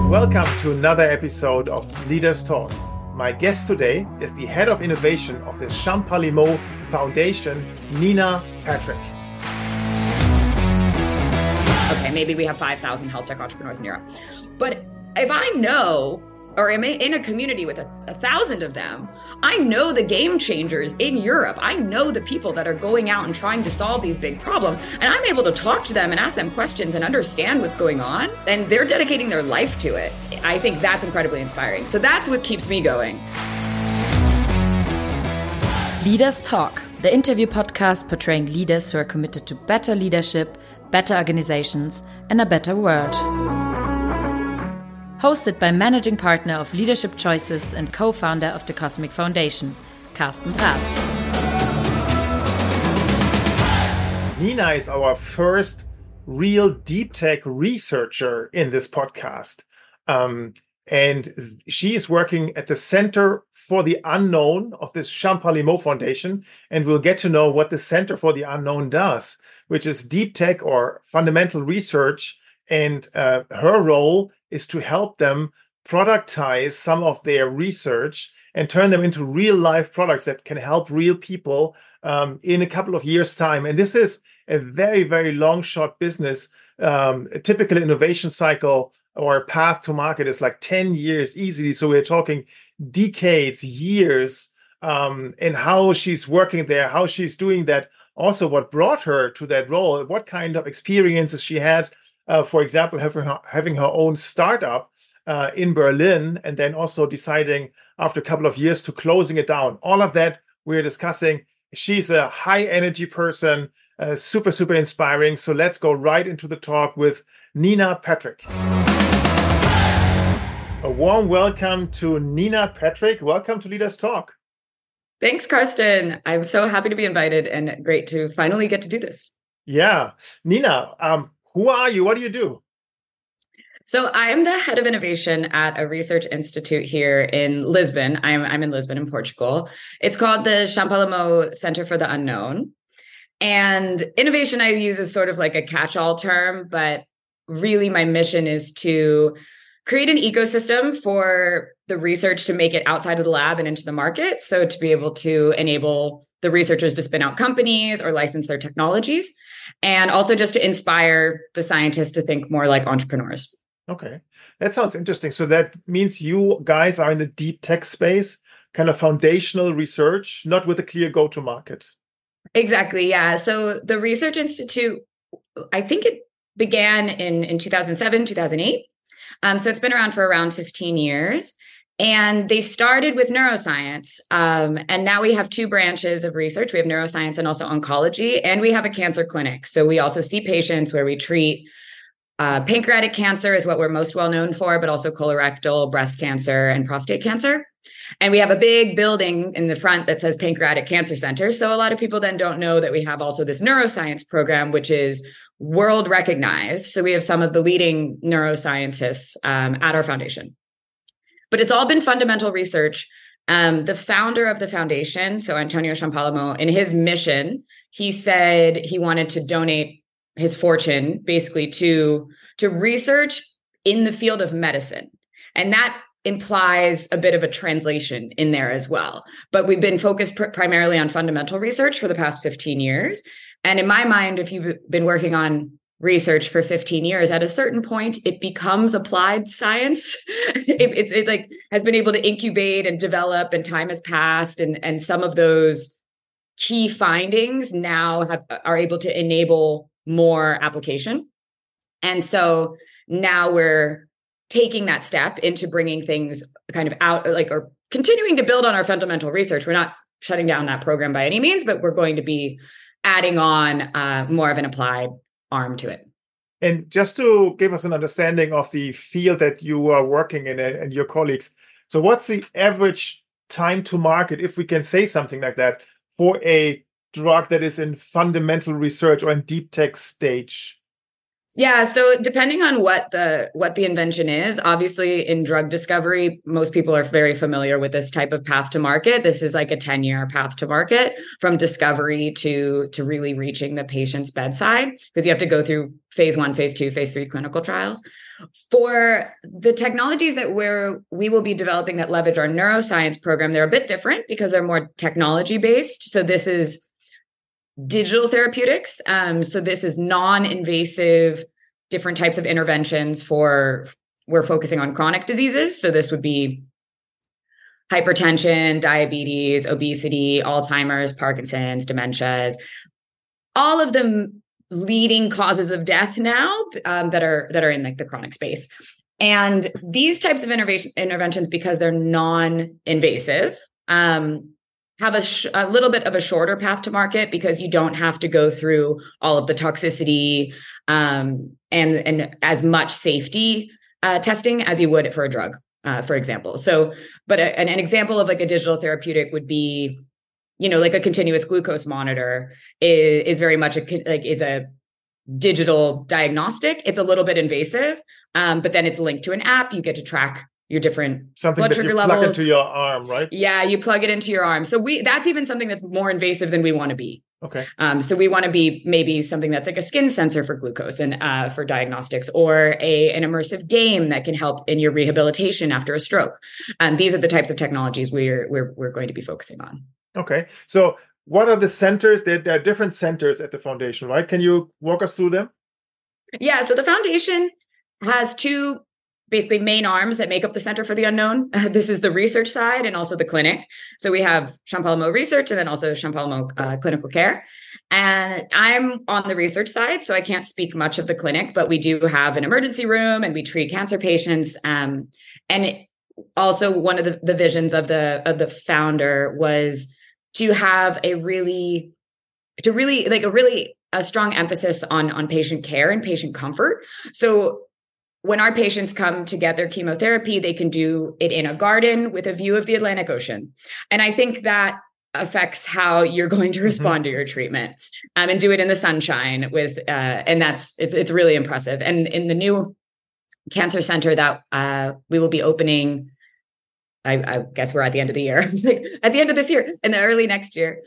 Welcome to another episode of Leaders Talk. My guest today is the head of innovation of the Champalimaud Foundation, Nina Patrick. Okay, maybe we have 5,000 health tech entrepreneurs in Europe. But if I know, or am in a community with 1,000 of them, I know the game changers in Europe. I know the people that are going out and trying to solve these big problems. And I'm able to talk to them and ask them questions and understand what's going on. And they're dedicating their life to it. I think that's incredibly inspiring. So that's what keeps me going. Leaders Talk, the interview podcast portraying leaders who are committed to better leadership, better organizations, and a better world. Hosted by managing partner of Leadership Choices and co-founder of the Cosmic Foundation, Carsten Rath. Nina is our first real deep tech researcher in this podcast. And she is working at the Center for the Unknown of this Champalimaud Foundation. And we'll get to know what the Center for the Unknown does, which is deep tech or fundamental research. And her role is to help them productize some of their research and turn them into real life products that can help real people in a couple of years' time. And this is a very, very long shot business. A typical innovation cycle or path to market is like 10 years easily. So we're talking decades, years, and how she's working there, how she's doing that. Also, what brought her to that role, what kind of experiences she had. For example, having her own startup in Berlin, and then also deciding after a couple of years to closing it down. All of that we're discussing. She's a high energy person, super, super inspiring. So let's go right into the talk with Nina Patrick. A warm welcome to Nina Patrick. Welcome to Leaders Talk. Thanks, Carsten. I'm so happy to be invited and great to finally get to do this. Yeah. Nina, who are you? What do you do? So I am the head of innovation at a research institute here in Lisbon. I'm in Lisbon, in Portugal. It's called the Champalimaud Center for the Unknown. And innovation I use as sort of like a catch-all term, but really my mission is to create an ecosystem for the research to make it outside of the lab and into the market. So to be able to enable the researchers to spin out companies or license their technologies, and also just to inspire the scientists to think more like entrepreneurs. Okay, that sounds interesting. So that means you guys are in the deep tech space, kind of foundational research, not with a clear go-to-market. Exactly, yeah. So the Research Institute, I think it began in 2007, 2008. So it's been around for around 15 years. And they started with neuroscience. And now we have two branches of research. We have neuroscience and also oncology. And we have a cancer clinic. So we also see patients where we treat pancreatic cancer is what we're most well known for, but also colorectal, breast cancer, and prostate cancer. And we have a big building in the front that says Pancreatic Cancer Center. So a lot of people then don't know that we have also this neuroscience program, which is world recognized. So we have some of the leading neuroscientists at our foundation. But it's all been fundamental research. The founder of the foundation, so Antonio Champalimaud, in his mission, he said he wanted to donate his fortune basically to research in the field of medicine. And that implies a bit of a translation in there as well. But we've been focused primarily on fundamental research for the past 15 years. And in my mind, if you've been working on research for 15 years, at a certain point, it becomes applied science. It like has been able to incubate and develop, and time has passed. And some of those key findings now are able to enable more application. And so now we're taking that step into bringing things kind of out, like, or continuing to build on our fundamental research. We're not shutting down that program by any means, but we're going to be adding on more of an applied arm to it. And just to give us an understanding of the field that you are working in and your colleagues, so what's the average time to market, if we can say something like that, for a drug that is in fundamental research or in deep tech stage? Yeah, so depending on what the invention is, obviously in drug discovery, most people are very familiar with this type of path to market. This is like a 10-year path to market from discovery to really reaching the patient's bedside, because you have to go through phase 1, phase 2, phase 3 clinical trials. For the technologies that we will be developing that leverage our neuroscience program, they're a bit different because they're more technology based. So this is digital therapeutics. So this is non-invasive, different types of interventions we're focusing on chronic diseases. So this would be hypertension, diabetes, obesity, Alzheimer's, Parkinson's, dementias, all of them leading causes of death now that are in like the chronic space. And these types of interventions, because they're non-invasive, have a little bit of a shorter path to market, because you don't have to go through all of the toxicity and as much safety testing as you would for a drug, for example. So, but an example of like a digital therapeutic would be, like a continuous glucose monitor is very much is a digital diagnostic. It's a little bit invasive, but then it's linked to an app. You get to track your different blood sugar levels. Plug into your arm, right? Yeah, you plug it into your arm. So that's even something that's more invasive than we want to be. Okay. So we want to be maybe something that's like a skin sensor for glucose and for diagnostics, or an immersive game that can help in your rehabilitation after a stroke. And these are the types of technologies we're going to be focusing on. Okay. So what are the centers? There are different centers at the foundation, right? Can you walk us through them? Yeah. So the foundation has two basically main arms that make up the Center for the Unknown. This is the research side and also the clinic. So we have Champalimaud Research and then also Champalimaud Clinical Care. And I'm on the research side, so I can't speak much of the clinic, but we do have an emergency room and we treat cancer patients. And also one of the visions of the founder was to have a strong emphasis on patient care and patient comfort. So when our patients come to get their chemotherapy, they can do it in a garden with a view of the Atlantic Ocean. And I think that affects how you're going to respond to your treatment, and do it in the sunshine and it's really impressive. And in the new cancer center that we will be opening, I guess we're at the end of the year, at the end of this year and the early next year.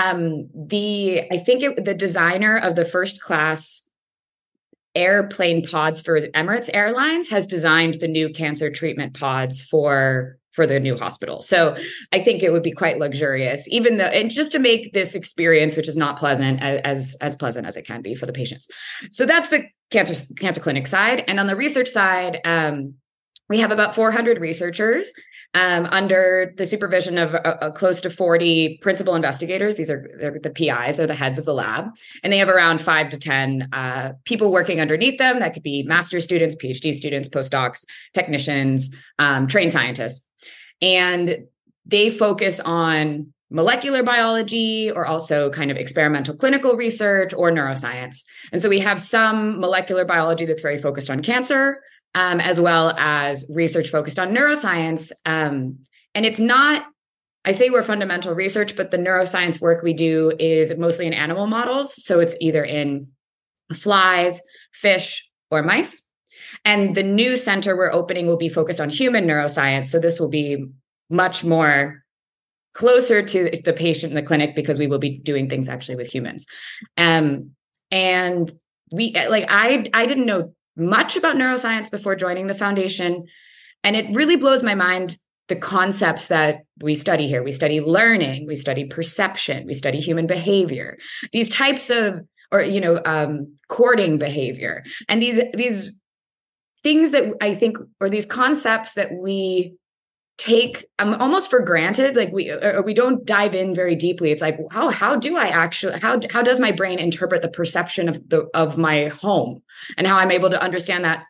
The designer of the first class airplane pods for Emirates Airlines has designed the new cancer treatment pods for the new hospital. So I think it would be quite luxurious, and just to make this experience, which is not pleasant, as pleasant as it can be for the patients. So that's the cancer clinic side. And on the research side, we have about 400 researchers under the supervision of close to 40 principal investigators. They're the PIs, they're the heads of the lab. And they have around 5 to 10 people working underneath them. That could be master's students, PhD students, postdocs, technicians, trained scientists. And they focus on molecular biology, or also kind of experimental clinical research, or neuroscience. And so we have some molecular biology that's very focused on cancer, as well as research focused on neuroscience. And it's not, I say we're fundamental research, but the neuroscience work we do is mostly in animal models. So it's either in flies, fish, or mice. And the new center we're opening will be focused on human neuroscience. So this will be much more closer to the patient in the clinic, because we will be doing things actually with humans. And we, I didn't know much about neuroscience before joining the foundation. And it really blows my mind, the concepts that we study here. We study learning, we study perception, we study human behavior, these types of, courting behavior. And these things that I think, or these concepts that we take almost for granted, like we don't dive in very deeply. It's like, how does my brain interpret the perception of my home, and how I'm able to understand that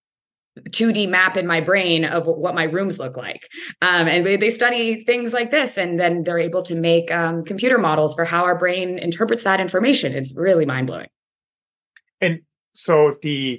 2D map in my brain of what my rooms look like. And they study things like this, and then they're able to make computer models for how our brain interprets that information. It's really mind blowing. And so the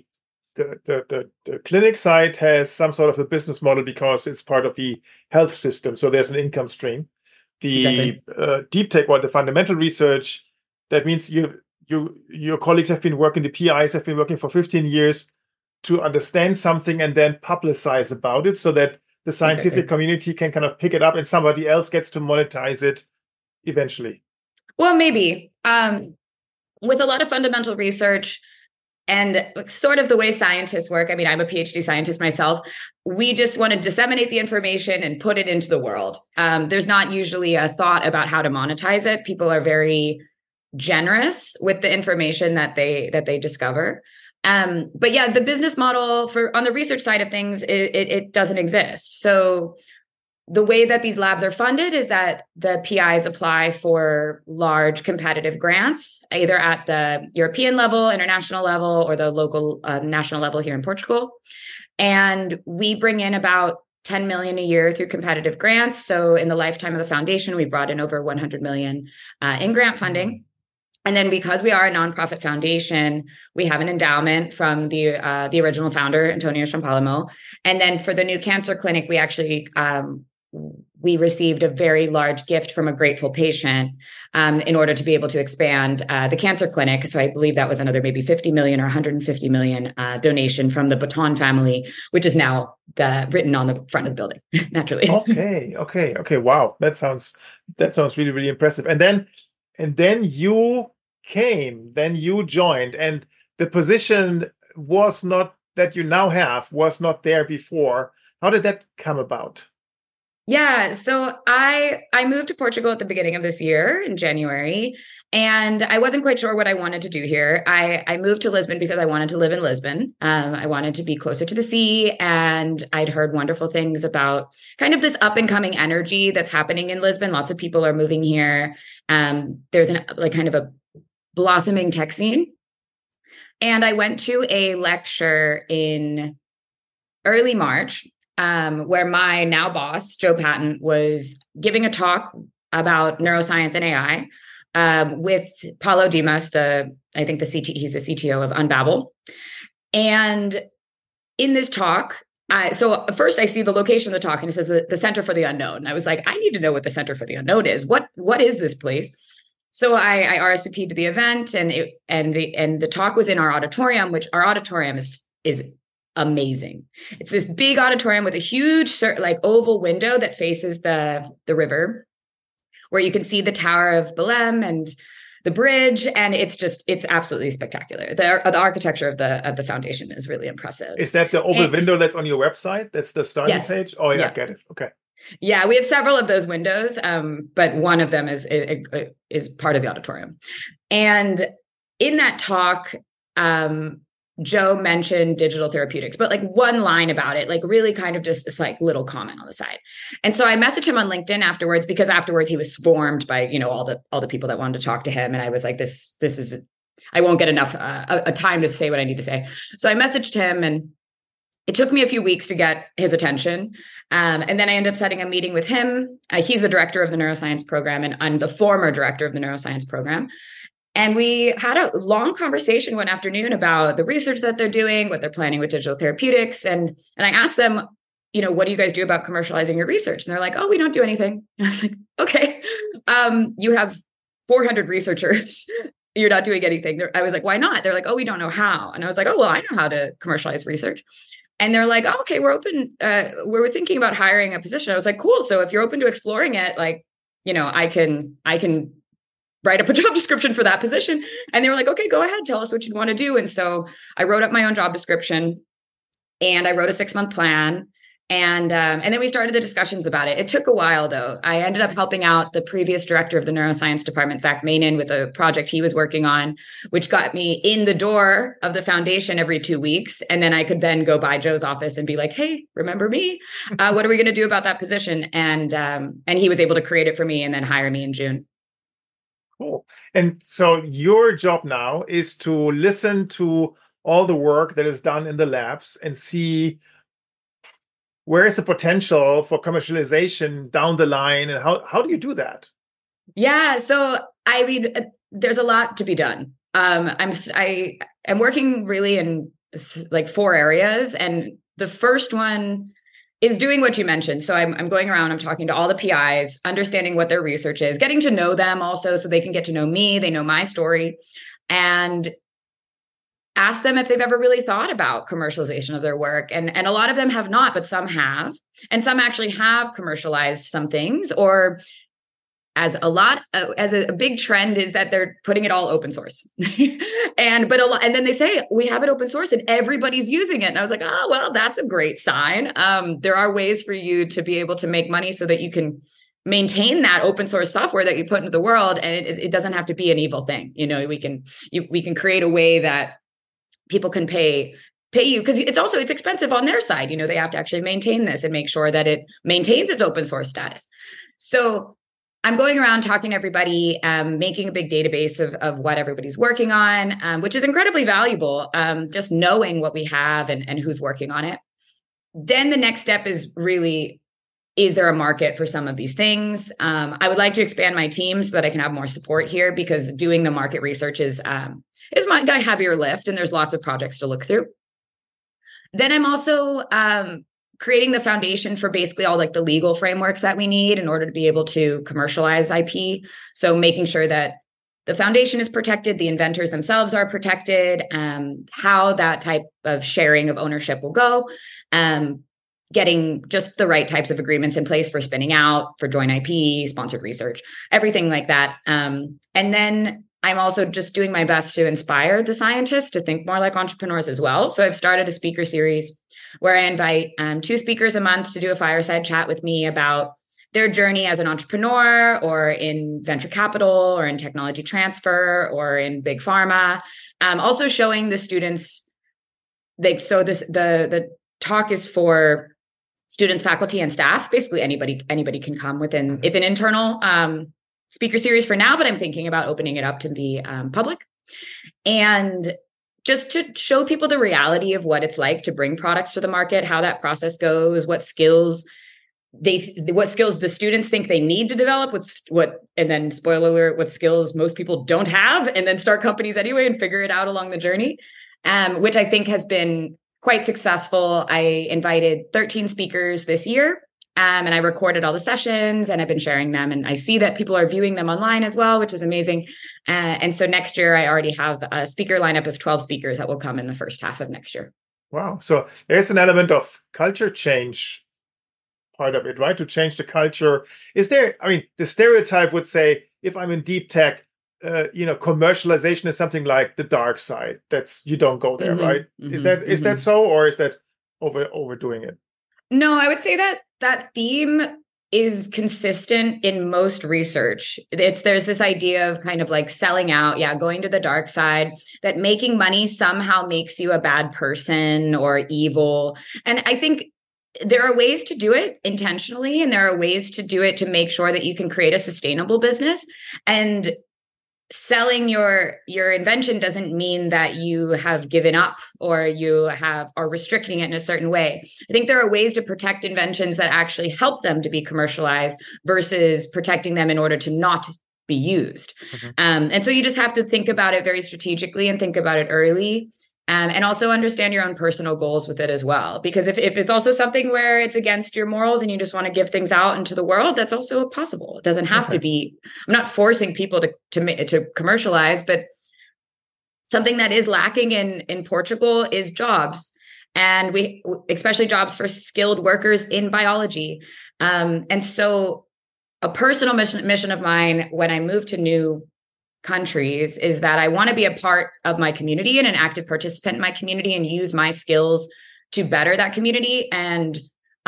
clinic side has some sort of a business model because it's part of the health system. So there's an income stream. The deep tech, or the fundamental research, that means your colleagues have been working, the PIs have been working for 15 years to understand something and then publicize about it so that the scientific community can kind of pick it up and somebody else gets to monetize it eventually. Well, maybe. With a lot of fundamental research and sort of the way scientists work, I mean, I'm a PhD scientist myself. We just want to disseminate the information and put it into the world. There's not usually a thought about how to monetize it. People are very generous with the information that they discover. But yeah, the business model on the research side of things, it doesn't exist. So the way that these labs are funded is that the PIs apply for large competitive grants, either at the European level, international level, or the local national level here in Portugal. And we bring in about 10 million a year through competitive grants. So in the lifetime of the foundation, we brought in over 100 million in grant funding. And then because we are a nonprofit foundation, we have an endowment from the original founder, Antonio Champalamo. And then for the new cancer clinic, we actually we received a very large gift from a grateful patient in order to be able to expand the cancer clinic. So I believe that was another maybe 50 million or 150 million donation from the Baton family, which is now written on the front of the building, naturally. Okay. Wow. That sounds really, really impressive. And then you joined, and the position was not that you now have was not there before. How did that come about? Yeah, so I moved to Portugal at the beginning of this year in January, and I wasn't quite sure what I wanted to do here. I moved to Lisbon because I wanted to live in Lisbon. I wanted to be closer to the sea, and I'd heard wonderful things about kind of this up and coming energy that's happening in Lisbon. Lots of people are moving here. There's kind of a blossoming tech scene. And I went to a lecture in early March where my now boss, Joe Patton, was giving a talk about neuroscience and AI with Paulo Dimas, he's the CTO of Unbabel. And in this talk, so first I see the location of the talk and it says the Center for the Unknown. I was like, I need to know what the Center for the Unknown is. What is this place? So I RSVP'd to the event, and the talk was in our auditorium, which our auditorium is amazing. It's this big auditorium with a huge oval window that faces the river, where you can see the Tower of Belém and the bridge, and it's absolutely spectacular. The architecture of the foundation is really impressive. Is that the oval window that's on your website? That's the starting page? Oh yeah, get it. Okay. Yeah, we have several of those windows, but one of them is part of the auditorium. And in that talk, Joe mentioned digital therapeutics, but one line about it, really kind of just this little comment on the side. And so I messaged him on LinkedIn afterwards, because afterwards he was swarmed by, all the people that wanted to talk to him. And I was like, this is, I won't get enough a time to say what I need to say. So I messaged him, and it took me a few weeks to get his attention. And then I ended up setting a meeting with him. He's the director of the neuroscience program, and I'm the former director of the neuroscience program. And we had a long conversation one afternoon about the research that they're doing, what they're planning with digital therapeutics. And I asked them, what do you guys do about commercializing your research? And they're like, oh, we don't do anything. And I was like, okay, you have 400 researchers. You're not doing anything. I was like, why not? They're like, oh, we don't know how. And I was like, oh, well, I know how to commercialize research. And they're like, oh, okay, we're open. We're thinking about hiring a position. I was like, cool. So if you're open to exploring it, I can write up a job description for that position. And they were like, okay, go ahead. Tell us what you want to do. And so I wrote up my own job description, and I wrote a 6-month plan. And then we started the discussions about it. It took a while, though. I ended up helping out the previous director of the neuroscience department, Zach Mainin, with a project he was working on, which got me in the door of the foundation every 2 weeks. And then I could then go by Joe's office and be like, hey, remember me? What are we going to do about that position? And he was able to create it for me and then hire me in June. Cool. And so your job now is to listen to all the work that is done in the labs and see where is the potential for commercialization down the line, and how do you do that? Yeah, so I mean, there's a lot to be done. I'm working really in 4 areas, and the first one is doing what you mentioned. So I'm going around, I'm talking to all the PIs, understanding what their research is, getting to know them also so they can get to know me, they know my story. and ask them if they've ever really thought about commercialization of their work. And a lot of them have not, but some have. And some actually have commercialized some things, or as a big trend is that they're putting it all open source. and then they say, we have it open source and everybody's using it. And I was like, oh, well, that's a great sign. There are ways for you to be able to make money so that you can maintain that open source software that you put into the world. And it doesn't have to be an evil thing. We can create a way that people can pay you, because it's expensive on their side. They have to actually maintain this and make sure that it maintains its open source status. So I'm going around talking to everybody, making a big database of what everybody's working on, which is incredibly valuable, just knowing what we have and who's working on it. Then the next step is really, is there a market for some of these things? I would like to expand my team so that I can have more support here, because doing the market research is my heavier lift, and there's lots of projects to look through. Then I'm also creating the foundation for basically all the legal frameworks that we need in order to be able to commercialize IP. So making sure that the foundation is protected, the inventors themselves are protected, how that type of sharing of ownership will go, getting just the right types of agreements in place for spinning out, for joint IP, sponsored research, everything like that. And then I'm also just doing my best to inspire the scientists to think more like entrepreneurs as well. So I've started a speaker series where I invite 2 speakers a month to do a fireside chat with me about their journey as an entrepreneur, or in venture capital, or in technology transfer, or in big pharma. Also showing the students, the talk is for students, faculty, and staff. Basically, anybody can come within. It's an internal speaker series for now, but I'm thinking about opening it up to the public. And just to show people the reality of what it's like to bring products to the market, how that process goes, what skills the students think they need to develop, and then spoiler alert, what skills most people don't have, and then start companies anyway and figure it out along the journey, which I think has been quite successful. I invited 13 speakers this year, and I recorded all the sessions, and I've been sharing them, and I see that people are viewing them online as well, which is amazing. And so next year, I already have a speaker lineup of 12 speakers that will come in the first half of next year. Wow. So there's an element of culture change part of it, right? To change the culture. The stereotype would say, if I'm in deep tech, commercialization is something like the dark side. You don't go there, right? Mm-hmm, is that so, or is that overdoing it? No, I would say that theme is consistent in most research. There's this idea of kind of like selling out, going to the dark side, that making money somehow makes you a bad person or evil. And I think there are ways to do it intentionally, and there are ways to do it to make sure that you can create a sustainable business. And selling your invention doesn't mean that you have given up, or you are restricting it in a certain way. I think there are ways to protect inventions that actually help them to be commercialized versus protecting them in order to not be used. Mm-hmm. And so you just have to think about it very strategically and think about it early. And also understand your own personal goals with it as well. Because if it's also something where it's against your morals and you just want to give things out into the world, that's also possible. It doesn't have to be. I'm not forcing people to commercialize, but something that is lacking in Portugal is jobs. And especially jobs for skilled workers in biology. And so a personal mission of mine when I moved to new countries is that I want to be a part of my community and an active participant in my community, and use my skills to better that community. And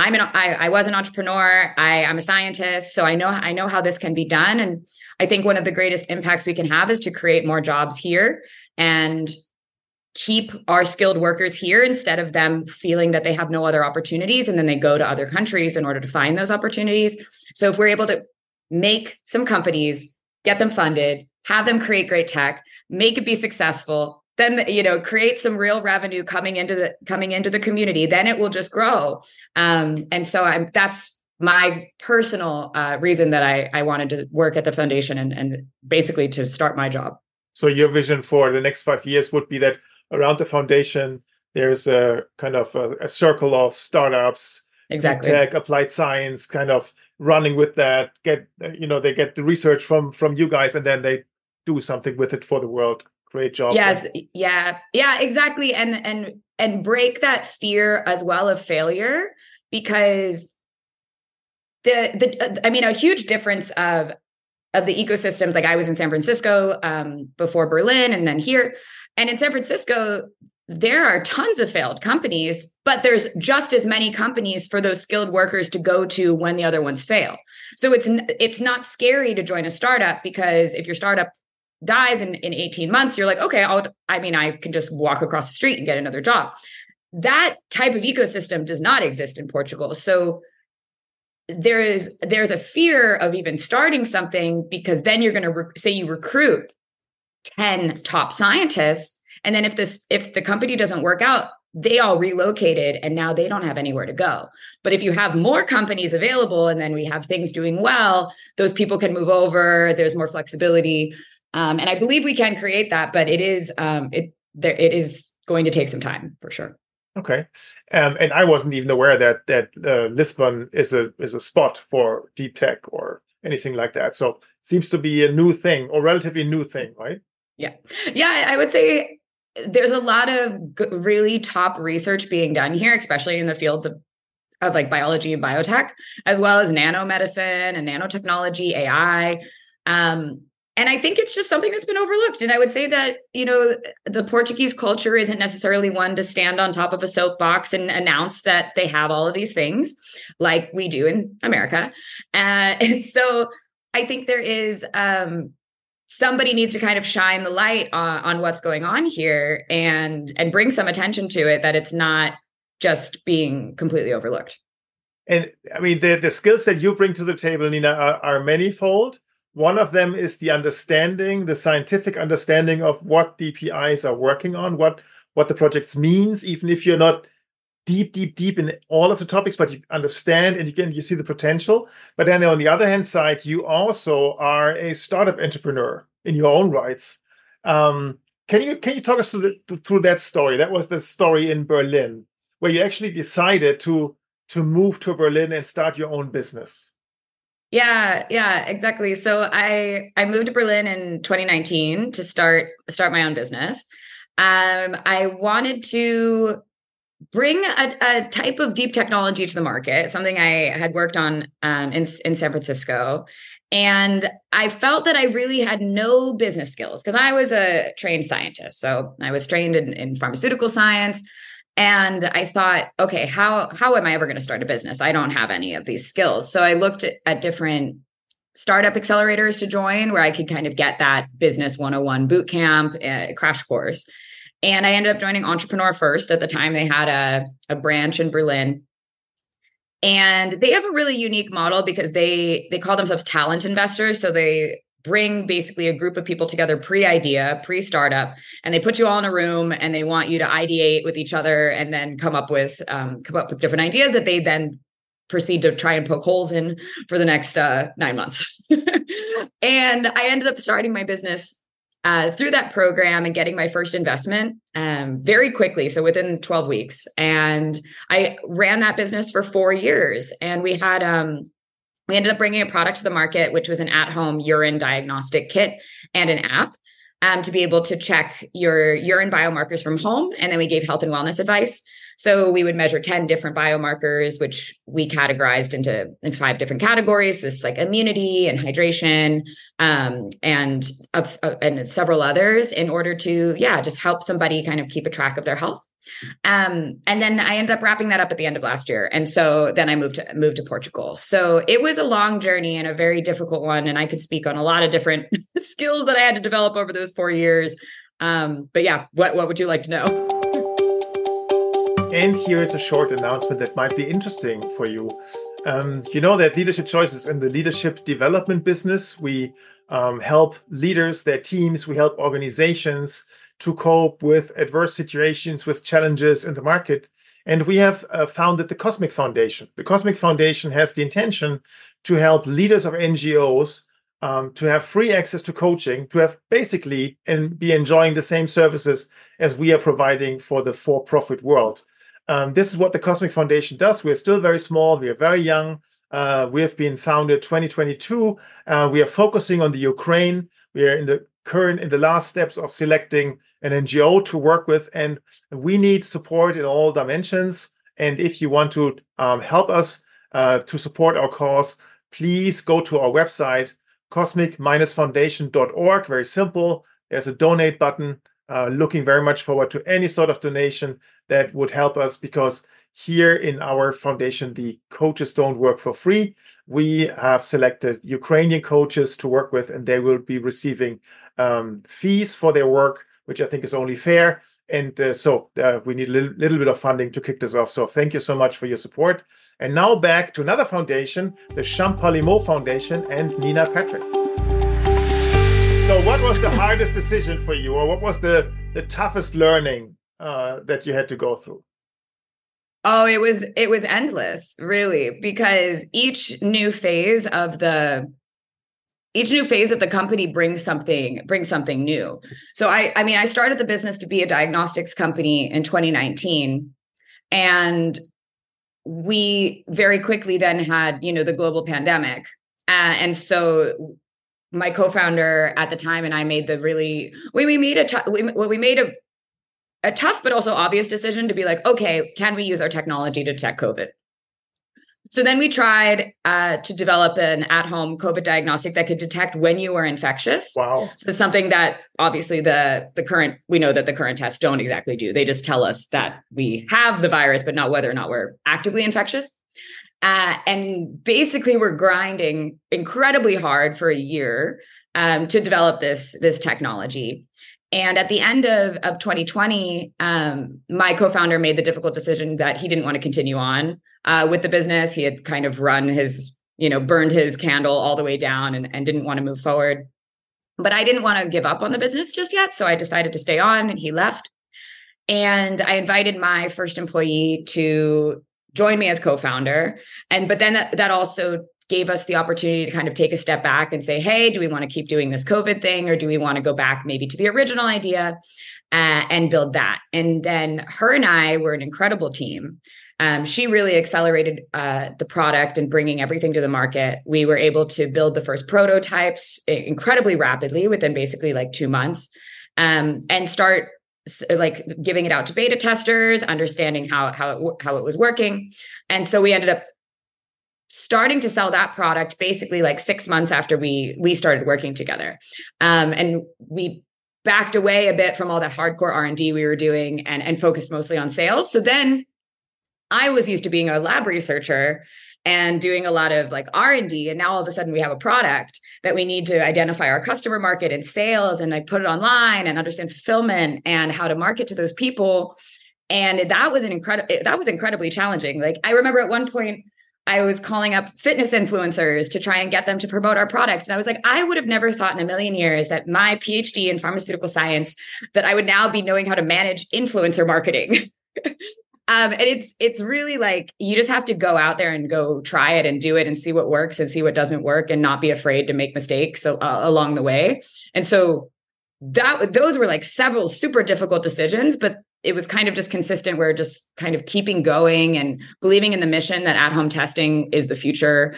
I was an entrepreneur. I'm a scientist, so I know how this can be done. And I think one of the greatest impacts we can have is to create more jobs here and keep our skilled workers here, instead of them feeling that they have no other opportunities and then they go to other countries in order to find those opportunities. So if we're able to make some companies, get them funded, have them create great tech, make it be successful, then create some real revenue coming into the community, then it will just grow. And so that's my personal reason that I wanted to work at the foundation and basically to start my job. So your vision for the next 5 years would be that around the foundation there's a kind of a circle of startups, exactly, tech, applied science, kind of running with that. They get the research from you guys, and then they do something with it for the world. Great job. Yes. Yeah. Yeah, exactly. And break that fear as well of failure, because a huge difference of the ecosystems. Like I was in San Francisco before Berlin and then here. And in San Francisco, there are tons of failed companies, but there's just as many companies for those skilled workers to go to when the other ones fail. So it's not scary to join a startup, because if your startup dies in 18 months, you're like, okay, I can just walk across the street and get another job. That type of ecosystem does not exist in Portugal. So there's a fear of even starting something, because then you're going to say you recruit 10 top scientists, and then if the company doesn't work out, they all relocated and now they don't have anywhere to go. But if you have more companies available and then we have things doing well, those people can move over. There's more flexibility, and I believe we can create that. But it is going to take some time for sure. Okay, and I wasn't even aware that Lisbon is a spot for deep tech or anything like that. So it seems to be a new thing, or relatively new thing, right? Yeah, I would say there's a lot of really top research being done here, especially in the fields of like biology and biotech, as well as nanomedicine and nanotechnology, AI. And I think it's just something that's been overlooked. And I would say that, the Portuguese culture isn't necessarily one to stand on top of a soapbox and announce that they have all of these things like we do in America. And so I think there is somebody needs to kind of shine the light on what's going on here and bring some attention to it, that it's not just being completely overlooked. And I mean, the skills that you bring to the table, Nina, are manifold. One of them is the scientific understanding of what DPIs are working on, what the projects means, even if you're not deep in all of the topics, but you understand and you see the potential. But then on the other hand side, you also are a startup entrepreneur in your own rights. Can you talk us through that story? That was the story in Berlin, where you actually decided to move to Berlin and start your own business. Yeah, exactly. So I moved to Berlin in 2019 to start my own business. I wanted to bring a type of deep technology to the market, something I had worked on in San Francisco. And I felt that I really had no business skills, because I was a trained scientist. So I was trained in pharmaceutical science. And I thought, okay, how am I ever going to start a business? I don't have any of these skills. So I looked at different startup accelerators to join, where I could kind of get that business 101 boot camp, crash course. And I ended up joining Entrepreneur First. At the time, they had a branch in Berlin. And they have a really unique model, because they call themselves talent investors. So they bring basically a group of people together pre-idea, pre-startup, and they put you all in a room and they want you to ideate with each other and then come up with different ideas that they then proceed to try and poke holes in for the next 9 months. And I ended up starting my business through that program and getting my first investment very quickly. So within 12 weeks. And I ran that business for 4 years. And we ended up bringing a product to the market, which was an at-home urine diagnostic kit and an app to be able to check your urine biomarkers from home. And then we gave health and wellness advice. So we would measure 10 different biomarkers, which we categorized in 5 different categories. This like immunity and hydration, and several others, in order to, just help somebody kind of keep a track of their health. And then I ended up wrapping that up at the end of last year. And so then I moved to Portugal. So it was a long journey and a very difficult one. And I could speak on a lot of different skills that I had to develop over those 4 years. But yeah, what would you like to know? And here is a short announcement that might be interesting for you. You know that Leadership Choices in the leadership development business, we help leaders, their teams, we help organizations to cope with adverse situations, with challenges in the market. And we have founded the Cosmic Foundation. The Cosmic Foundation has the intention to help leaders of NGOs to have free access to coaching, to have basically and be enjoying the same services as we are providing for the for-profit world. This is what the Cosmic Foundation does. We're still very small. We are very young. We have been founded 2022. We are focusing on the Ukraine. We are in the in the last steps of selecting an NGO to work with, and we need support in all dimensions. And if you want to help us to support our cause, please go to our website, cosmic-foundation.org. Very simple. There's a donate button. Looking very much forward to any sort of donation that would help us, because here in our foundation, the coaches don't work for free. We have selected Ukrainian coaches to work with, and they will be receiving fees for their work, which I think is only fair. And so we need a little bit of funding to kick this off. So thank you so much for your support. And now back to another foundation, the Champalimaud Foundation, and Nina Patrick. So what was the hardest decision for you, or what was the toughest learning that you had to go through? Oh, it was endless, really, because each new phase of the company brings something new. So I started the business to be a diagnostics company in 2019, and we very quickly then had, the global pandemic. And so my co-founder at the time and I made we made a tough but also obvious decision to be like, okay, can we use our technology to detect COVID? So then we tried to develop an at-home COVID diagnostic that could detect when you were infectious. Wow. So something that obviously we know that the current tests don't exactly do. They just tell us that we have the virus, but not whether or not we're actively infectious. And basically we're grinding incredibly hard for a year to develop this technology. And at the end of 2020, my co-founder made the difficult decision that he didn't want to continue on with the business. He had kind of burned his candle all the way down and didn't want to move forward. But I didn't want to give up on the business just yet. So I decided to stay on, and he left. And I invited my first employee to join me as co-founder. But then that also gave us the opportunity to kind of take a step back and say, hey, do we want to keep doing this COVID thing, or do we want to go back maybe to the original idea and build that? And then her and I were an incredible team. She really accelerated the product and bringing everything to the market. We were able to build the first prototypes incredibly rapidly within basically like 2 months, and start like giving it out to beta testers, understanding how it was working. And so we ended up starting to sell that product basically like 6 months after we started working together. And we backed away a bit from all that hardcore R&D we were doing and focused mostly on sales. So then I was used to being a lab researcher and doing a lot of like R&D. And now all of a sudden we have a product that we need to identify our customer market and sales and like put it online and understand fulfillment and how to market to those people. And that was incredibly challenging. Like I remember at one point, I was calling up fitness influencers to try and get them to promote our product. And I was like, I would have never thought in a million years that my PhD in pharmaceutical science, that I would now be knowing how to manage influencer marketing. And it's really like, you just have to go out there and go try it and do it and see what works and see what doesn't work and not be afraid to make mistakes along the way. And so those were like several super difficult decisions, but it was kind of just consistent. We're just kind of keeping going and believing in the mission that at-home testing is the future.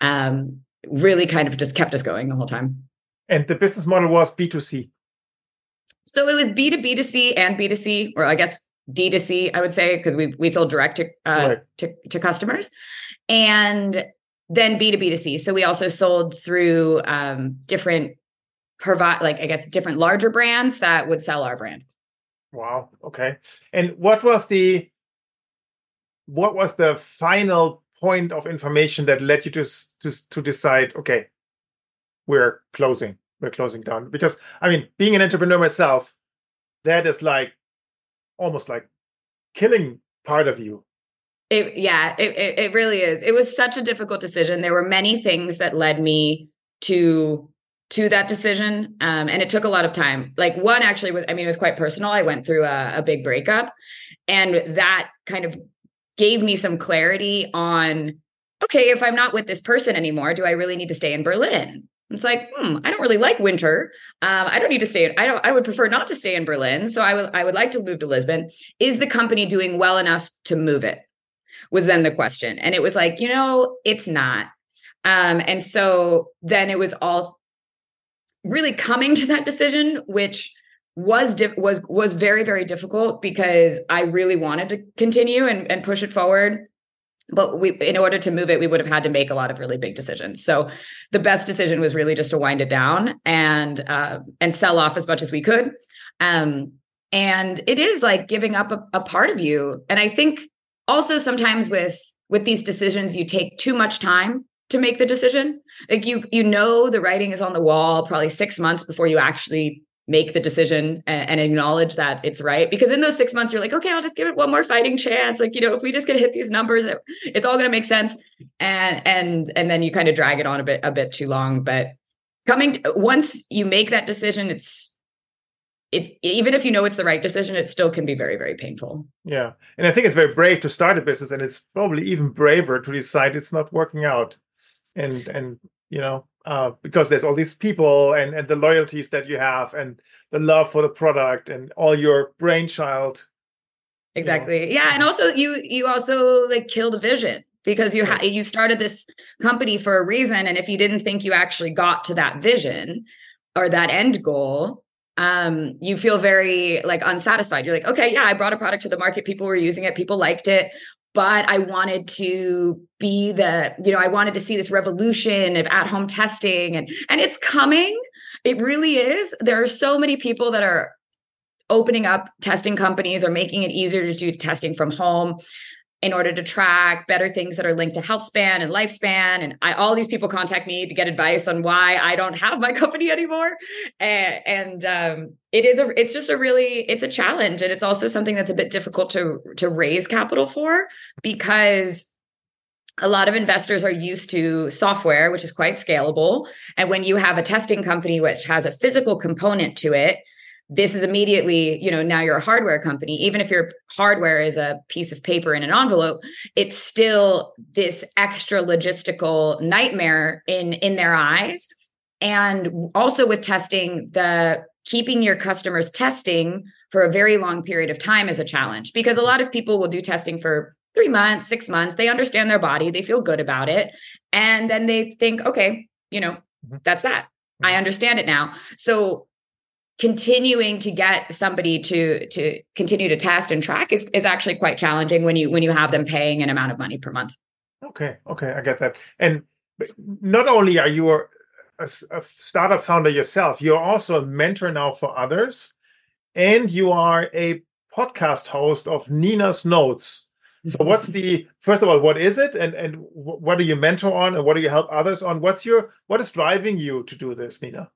Really kind of just kept us going the whole time. And the business model was B2C. So it was B2B2C and B2C, or I guess D2C, I would say, because we sold direct to customers, and then B2B2C. So we also sold through different larger brands that would sell our brand. Wow. Okay. And what was the final point of information that led you to decide, okay, we're closing down? Because I mean, being an entrepreneur myself, that is like almost like killing part of you. It really is. It was such a difficult decision. There were many things that led me to that decision. And it took a lot of time. Like one actually was, it was quite personal. I went through a big breakup, and that kind of gave me some clarity on, okay, if I'm not with this person anymore, do I really need to stay in Berlin? It's like, I don't really like winter. I don't need to stay. I would prefer not to stay in Berlin. So I would like to move to Lisbon. Is the company doing well enough to move it? Was then the question. And it was like, it's not. And so then it was all really coming to that decision, which was very, very difficult because I really wanted to continue and push it forward. But in order to move it, we would have had to make a lot of really big decisions. So the best decision was really just to wind it down and sell off as much as we could. And it is like giving up a part of you. And I think also sometimes with these decisions, you take too much time to make the decision. Like you know the writing is on the wall probably 6 months before you actually make the decision and acknowledge that it's right. Because in those 6 months, you're like, okay, I'll just give it one more fighting chance. Like, if we just get to hit these numbers, it's all going to make sense. And then you kind of drag it on a bit too long. But once you make that decision, it's even if you know it's the right decision, it still can be very, very painful. Yeah. And I think it's very brave to start a business, and it's probably even braver to decide it's not working out. And because there's all these people and the loyalties that you have and the love for the product and all your brainchild. Exactly. Yeah. And also you also like kill the vision because you started this company for a reason. And if you didn't think you actually got to that vision or that end goal, you feel very like unsatisfied. You're like, okay, yeah, I brought a product to the market. People were using it. People liked it. But I wanted to be I wanted to see this revolution of at-home testing and it's coming. It really is. There are so many people that are opening up testing companies or making it easier to do testing from home in order to track better things that are linked to health span and lifespan. And all these people contact me to get advice on why I don't have my company anymore. It's a challenge. And it's also something that's a bit difficult to raise capital for, because a lot of investors are used to software, which is quite scalable. And when you have a testing company, which has a physical component to it, this is immediately, now you're a hardware company. Even if your hardware is a piece of paper in an envelope, it's still this extra logistical nightmare in their eyes. And also with testing, keeping your customers testing for a very long period of time is a challenge, because a lot of people will do testing for 3 months, 6 months. They understand their body. They feel good about it. And then they think, okay, that's that. I understand it now. So continuing to get somebody to continue to test and track is actually quite challenging when you have them paying an amount of money per month. Okay, I get that. And not only are you a startup founder yourself, you're also a mentor now for others, and you are a podcast host of Nina's Notes. So first of all, what is it, and what do you mentor on, and what do you help others on? What is driving you to do this, Nina?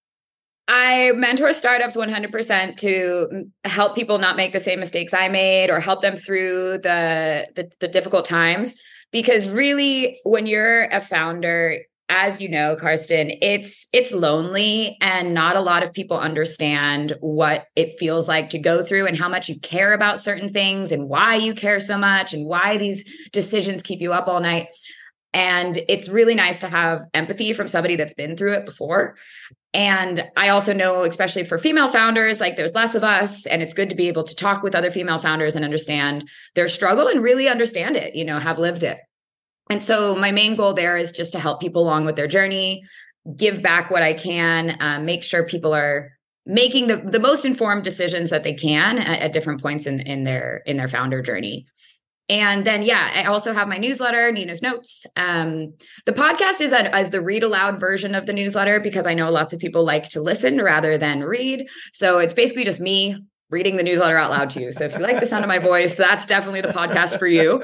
I mentor startups 100% to help people not make the same mistakes I made, or help them through the difficult times. Because really, when you're a founder, as you know, Karsten, it's lonely, and not a lot of people understand what it feels like to go through and how much you care about certain things and why you care so much and why these decisions keep you up all night. And it's really nice to have empathy from somebody that's been through it before. And I also know, especially for female founders, like there's less of us, and it's good to be able to talk with other female founders and understand their struggle and really understand it, have lived it. And so my main goal there is just to help people along with their journey, give back what I can, make sure people are making the most informed decisions that they can at different points in their founder journey. And then, I also have my newsletter, Nina's Notes. The podcast is as the read aloud version of the newsletter, because I know lots of people like to listen rather than read. So it's basically just me reading the newsletter out loud to you. So if you like the sound of my voice, that's definitely the podcast for you.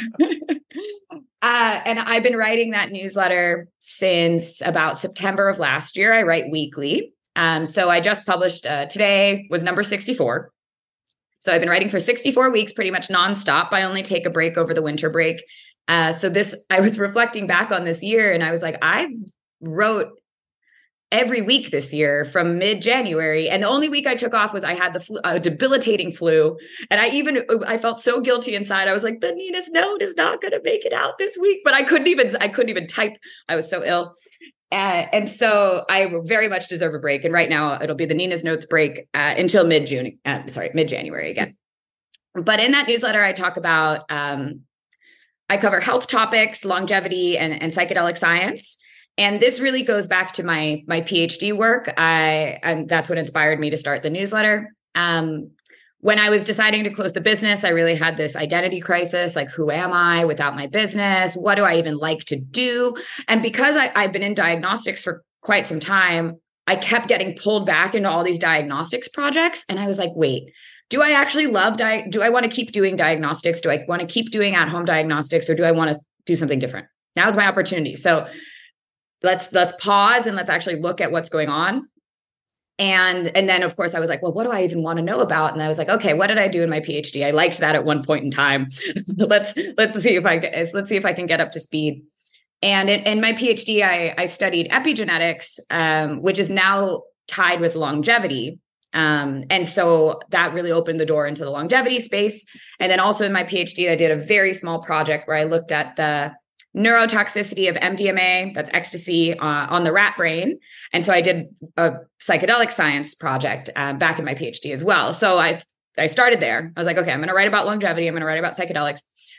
And I've been writing that newsletter since about September of last year. I write weekly. So I just published, today was number 64. So I've been writing for 64 weeks, pretty much nonstop. I only take a break over the winter break. I was reflecting back on this year, and I was like, I wrote every week this year from mid-January. And the only week I took off was I had a debilitating flu. And I felt so guilty inside. I was like, the Nina's Note is not going to make it out this week, but I couldn't even type. I was so ill. And so I very much deserve a break. And right now it'll be the Nina's Notes break until mid-January again. But in that newsletter, I talk about, I cover health topics, longevity, and psychedelic science. And this really goes back to my PhD work. And that's what inspired me to start the newsletter. When I was deciding to close the business, I really had this identity crisis. Like, who am I without my business? What do I even like to do? And because I've been in diagnostics for quite some time, I kept getting pulled back into all these diagnostics projects. And I was like, wait, do I actually love, do I want to keep doing diagnostics? Do I want to keep doing at-home diagnostics, or do I want to do something different? Now's my opportunity. So let's pause and let's actually look at what's going on. And then of course I was like, well, what do I even want to know about? And I was like, okay, what did I do in my PhD? I liked that at one point in time. let's see if I can get up to speed. And in my PhD, I studied epigenetics, which is now tied with longevity. And so that really opened the door into the longevity space. And then also in my PhD, I did a very small project where I looked at the neurotoxicity of MDMA, that's ecstasy, on the rat brain. And so I did a psychedelic science project back in my PhD as well. So I started there. I was like, okay, I'm going to write about longevity. I'm going to write about psychedelics.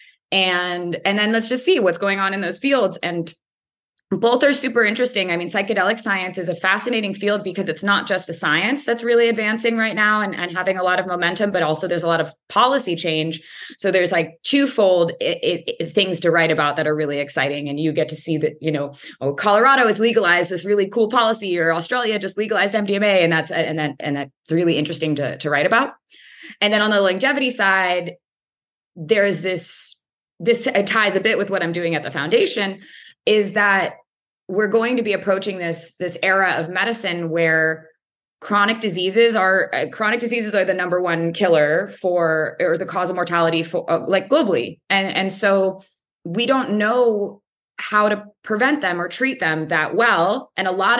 And then let's just see what's going on in those fields. And both are super interesting. I mean, psychedelic science is a fascinating field because it's not just the science that's really advancing right now and having a lot of momentum, but also there's a lot of policy change. So there's like twofold things to write about that are really exciting. And you get to see that, Colorado has legalized this really cool policy, or Australia just legalized MDMA. And that's really interesting to write about. And then on the longevity side, there's this ties a bit with what I'm doing at the foundation, is that we're going to be approaching this era of medicine where chronic diseases are the number one killer or the cause of mortality for like globally. And so we don't know how to prevent them or treat them that well. And a lot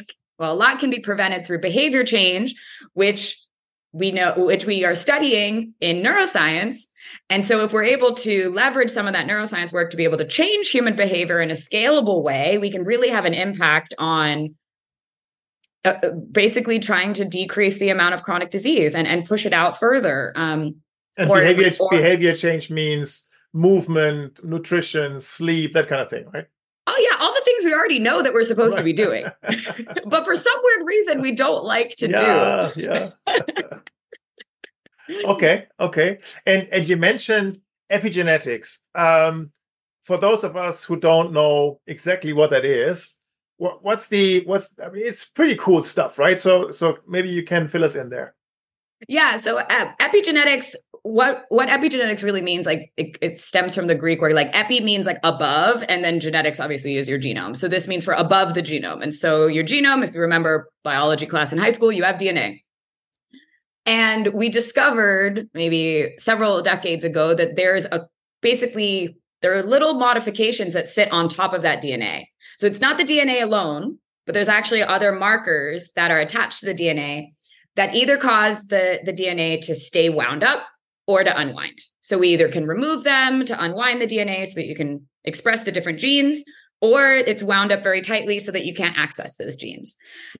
can be prevented through behavior change, which we are studying in neuroscience. And so if we're able to leverage some of that neuroscience work to be able to change human behavior in a scalable way, we can really have an impact on basically trying to decrease the amount of chronic disease and push it out further. Behavior change means movement, nutrition, sleep, that kind of thing, right? Oh yeah, all the things we already know that we're supposed to be doing. But for some weird reason, we don't like to do. Yeah. Okay. And you mentioned epigenetics. For those of us who don't know exactly what that is, it's pretty cool stuff, right? So maybe you can fill us in there. Yeah. So epigenetics, what epigenetics really means, like it stems from the Greek where like epi means like above, and then genetics obviously is your genome. So this means for above the genome. And so your genome, if you remember biology class in high school, you have DNA. And we discovered maybe several decades ago that there are little modifications that sit on top of that DNA. So it's not the DNA alone, but there's actually other markers that are attached to the DNA that either cause the DNA to stay wound up or to unwind. So we either can remove them to unwind the DNA so that you can express the different genes, or it's wound up very tightly so that you can't access those genes.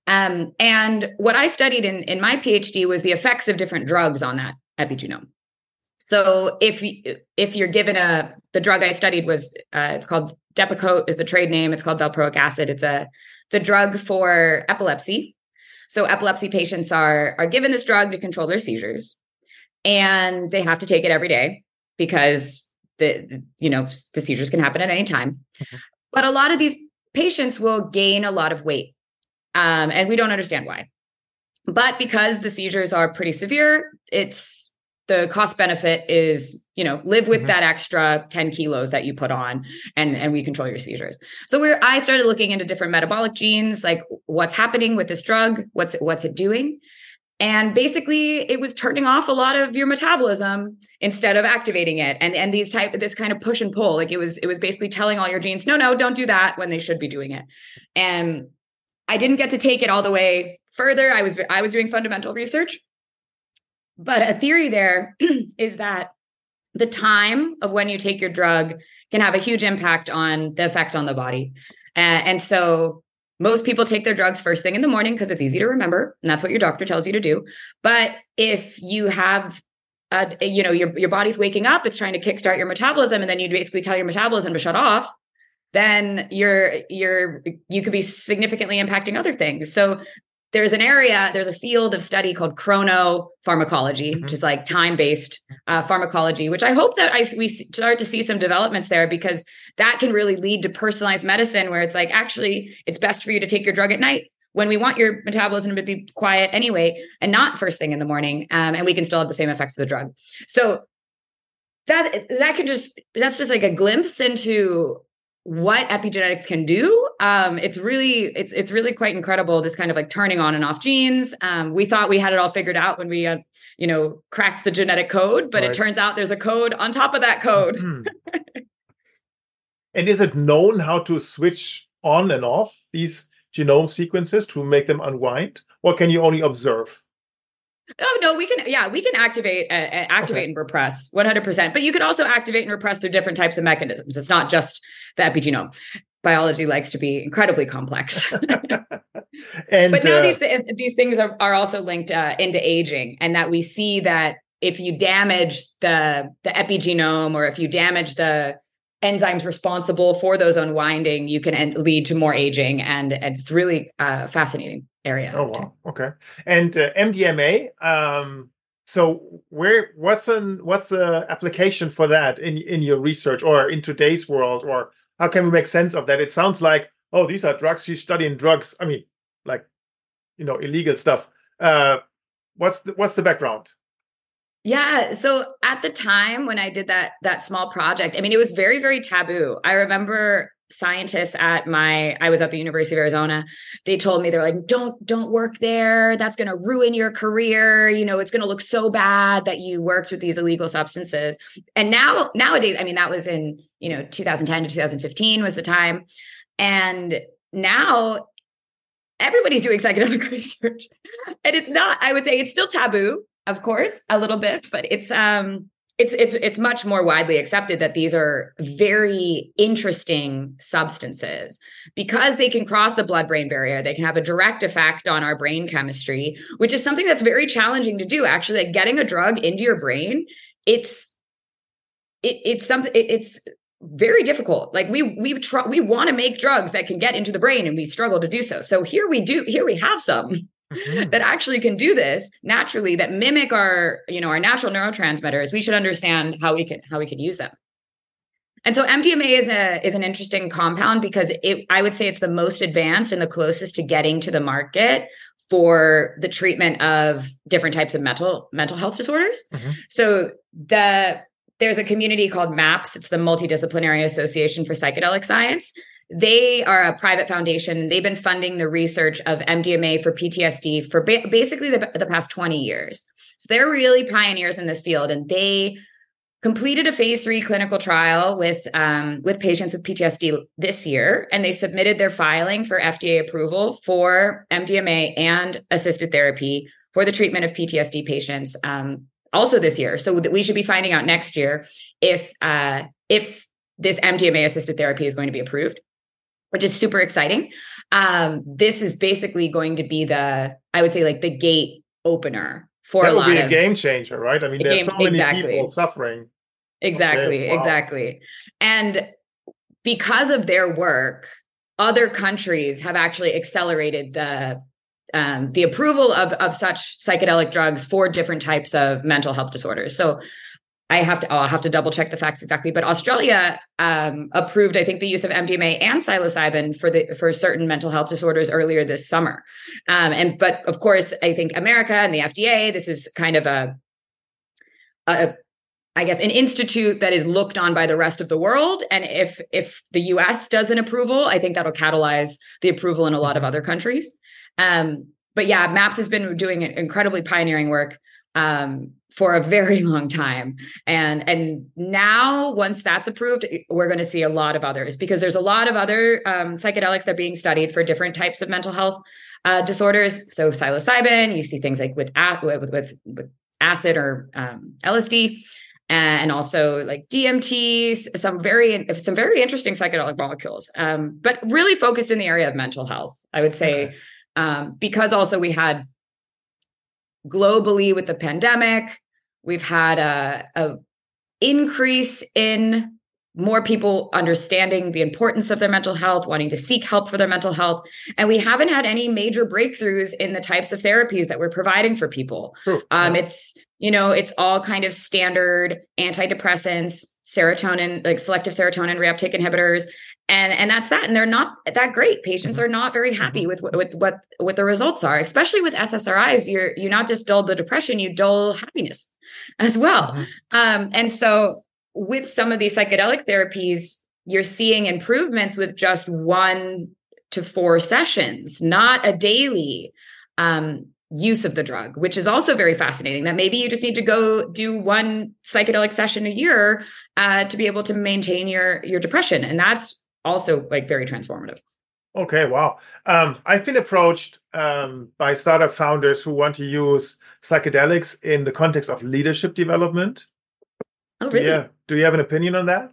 And what I studied in my PhD was the effects of different drugs on that epigenome. So if you're given the drug I studied was, it's called Depakote is the trade name. It's called valproic acid. It's a drug for epilepsy. So epilepsy patients are given this drug to control their seizures, and they have to take it every day because the seizures can happen at any time. Mm-hmm. But a lot of these patients will gain a lot of weight, and we don't understand why. But because the seizures are pretty severe, the cost benefit is, live with that extra 10 kilos that you put on and we control your seizures. So I started looking into different metabolic genes, like what's happening with this drug, what's it doing? And basically it was turning off a lot of your metabolism instead of activating it. And this kind of push and pull, like it was basically telling all your genes, no, don't do that, when they should be doing it. And I didn't get to take it all the way further. I was doing fundamental research. But a theory there is that the time of when you take your drug can have a huge impact on the effect on the body. And so most people take their drugs first thing in the morning because it's easy to remember, and that's what your doctor tells you to do. But if you have, your body's waking up, it's trying to kickstart your metabolism, and then you basically tell your metabolism to shut off, then you could be significantly impacting other things. So there's a field of study called chronopharmacology, which is like time-based pharmacology, which I hope that we start to see some developments there, because that can really lead to personalized medicine, where it's like, actually, it's best for you to take your drug at night when we want your metabolism to be quiet anyway, and not first thing in the morning. And we can still have the same effects of the drug. So that's just like a glimpse into what epigenetics can do. It's really quite incredible, this kind of like turning on and off genes. We thought we had it all figured out when we cracked the genetic code, but It turns out there's a code on top of that code. And is it known how to switch on and off these genome sequences to make them unwind, or can you only observe? Oh no, we can activate and repress 100%. But you could also activate and repress through different types of mechanisms. It's not just the epigenome. Biology likes to be incredibly complex. But now these things are also linked into aging, and that we see that if you damage the epigenome, or if you damage the enzymes responsible for those unwinding, you can lead to more aging, and it's really fascinating area. Oh wow, okay. And MDMA. So what's the application for that in your research, or in today's world, or how can we make sense of that? It sounds like, oh, these are drugs. She's studying drugs. I mean, like, illegal stuff. What's the background? Yeah. So at the time when I did that small project, I mean, it was very, very taboo. I remember scientists I was at the University of Arizona. They told me, they're like, don't work there. That's going to ruin your career. It's going to look so bad that you worked with these illegal substances. And nowadays, I mean, that was in, 2010 to 2015 was the time. And now everybody's doing psychedelic research, and it's not, I would say it's still taboo, of course, a little bit, but it's much more widely accepted that these are very interesting substances, because they can cross the blood-brain barrier. They can have a direct effect on our brain chemistry, which is something that's very challenging to do. Actually, like getting a drug into your brain, it's very difficult. Like we want to make drugs that can get into the brain, and we struggle to do so. So here we have some that actually can do this naturally, that mimic our natural neurotransmitters. We should understand how we can use them. And so MDMA is an interesting compound, because I would say it's the most advanced and the closest to getting to the market for the treatment of different types of mental health disorders. So there's a community called MAPS. It's the Multidisciplinary Association for Psychedelic Science. They are a private foundation. They've been funding the research of MDMA for PTSD for basically the past 20 years. So they're really pioneers in this field, and they completed a phase 3 clinical trial with patients with PTSD this year, and they submitted their filing for FDA approval for MDMA and assisted therapy for the treatment of PTSD patients also this year. So that we should be finding out next year if this MDMA assisted therapy is going to be approved, which is super exciting. This is basically going to be I would say, like the gate opener for that would be a game changer, right? I mean, there's so many people suffering. Exactly, exactly. And because of their work, other countries have actually accelerated the approval of such psychedelic drugs for different types of mental health disorders. So I'll have to double check the facts exactly, but Australia approved, I think, the use of MDMA and psilocybin for certain mental health disorders earlier this summer. But of course, I think America and the FDA, this is kind of I guess, an institute that is looked on by the rest of the world. And if the US does an approval, I think that'll catalyze the approval in a lot of other countries. But yeah, MAPS has been doing incredibly pioneering work for a very long time. And now, once that's approved, we're going to see a lot of others, because there's a lot of other psychedelics that are being studied for different types of mental health disorders. So psilocybin, you see things like with acid or LSD. And also like DMT, some very interesting psychedelic molecules, but really focused in the area of mental health, I would say, because also we had globally with the pandemic, we've had a increase in more people understanding the importance of their mental health, wanting to seek help for their mental health. And we haven't had any major breakthroughs in the types of therapies that we're providing for people. True. It's, it's all kind of standard antidepressants, serotonin, like selective serotonin reuptake inhibitors. And that's that. And they're not that great. Patients are not very happy with what the results are, especially with SSRIs. You not just dull the depression, you dull happiness as well. And so with some of these psychedelic therapies, you're seeing improvements with just 1 to 4 sessions, not a daily use of the drug, which is also very fascinating. That maybe you just need to go do 1 psychedelic session a year to be able to maintain your depression. And that's also like very transformative. Okay, wow. I've been approached by startup founders who want to use psychedelics in the context of leadership development. Oh, really? Do you have an opinion on that?